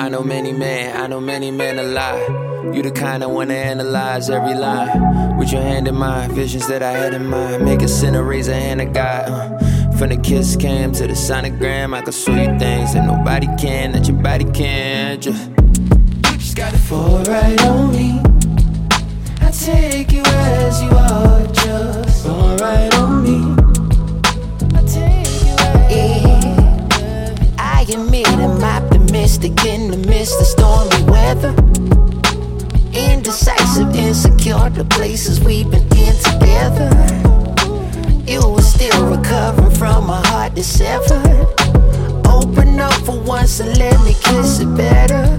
I know many men a lie. You the kind I wanna analyze every line. With your hand in mine, visions that I had in mind. Make a sinner, raise a hand of God. From the kiss cam to the sonogram, I can show you things that nobody can, that your body can. Just gotta fall right on me. I take you as you are, just fall right on me. I take you as I admit I'm optimistic in the midst of stormy weather. Indecisive, insecure, the places we've been in together. You were still recovering from a heart that's severed. Open up for once and let me kiss it better.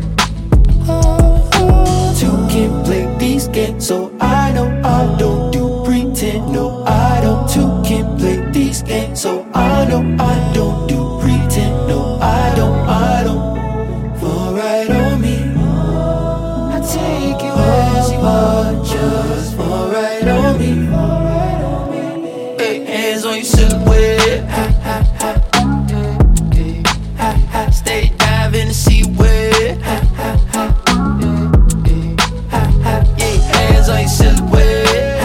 Two can play these games, so I know I don't do pretend. No, I don't. Two can play these games, so I know I don't do pretend. No, I don't. Fall right on me. I take you as you are, just fall right on me. Hey, hands on your silhouette. Stay diving to see where. Hands on your silhouette.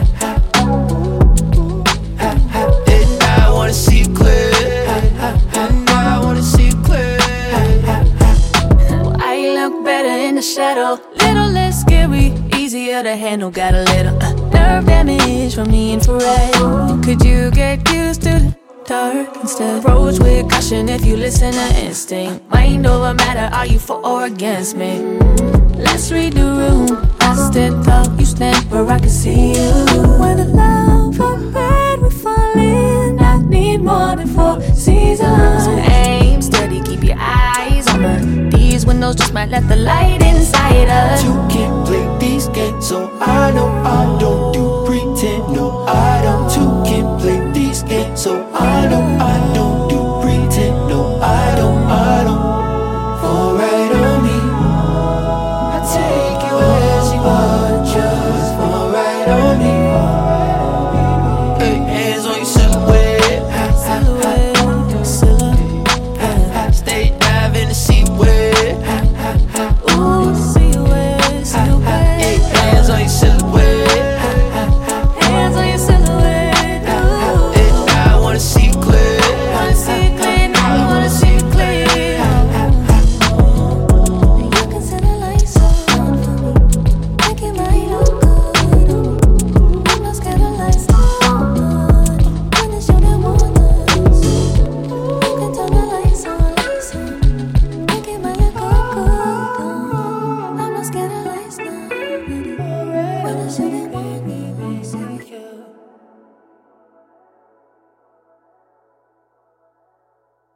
And I wanna see it clear. Well, I look better in the shadow. Little less scary, easier to handle. Got a little nerve damage from the infrared. Could you get used to the dark instead? Approach with caution if you listen to instinct. Mind over matter, are you for or against me? Let's read the room. I stand tall, you stand where I can see you. When the love of red, we fall in. I need more than 4 seasons. Aim steady, keep your eyes on her. These windows just might let the light inside us. You can't play these games, so I know I don't do